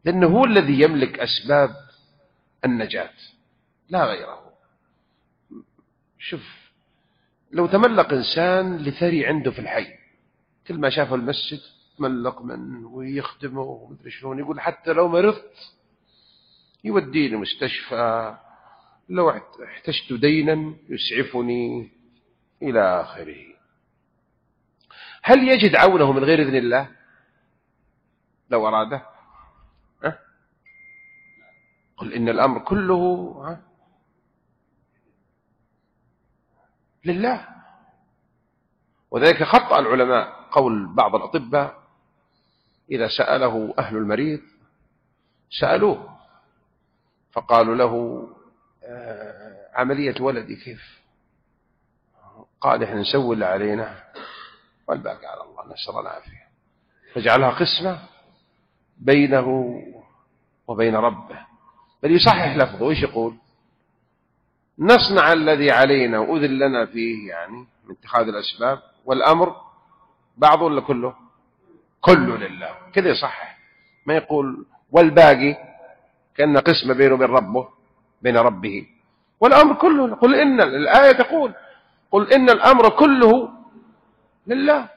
لأنه هو الذي يملك أسباب النجاة لا غيره. شوف، لو تملق إنسان لثري عنده في الحي، كل ما شاف المسجد تملق منه ويخدمه ومدري شلون، يقول حتى لو مرضت يوديني مستشفى، لو احتجت دينا يسعفني إلى آخره. هل يجد عونه من غير إذن الله لو أراده؟ قل إن الأمر كله لله. وذلك خطأ العلماء قول بعض الأطباء إذا سأله أهل المريض سألوه فقالوا له عملية ولدي كيف؟ قال إحنا نسوي اللي علينا والباقي على الله، نسأل العافية. فجعلها قسمة بينه وبين ربه، بل يصحح لفظه. وإيش يقول؟ نصنع الذي علينا وأذن لنا فيه، يعني من اتخاذ الأسباب، والأمر بعض ولا كله؟ كله لله. كذا يصحح، ما يقول والباقي كأن قسمة بينه وبين ربه، بين ربه، والأمر كله. قل إن الآية تقول قل إن الأمر كله لله.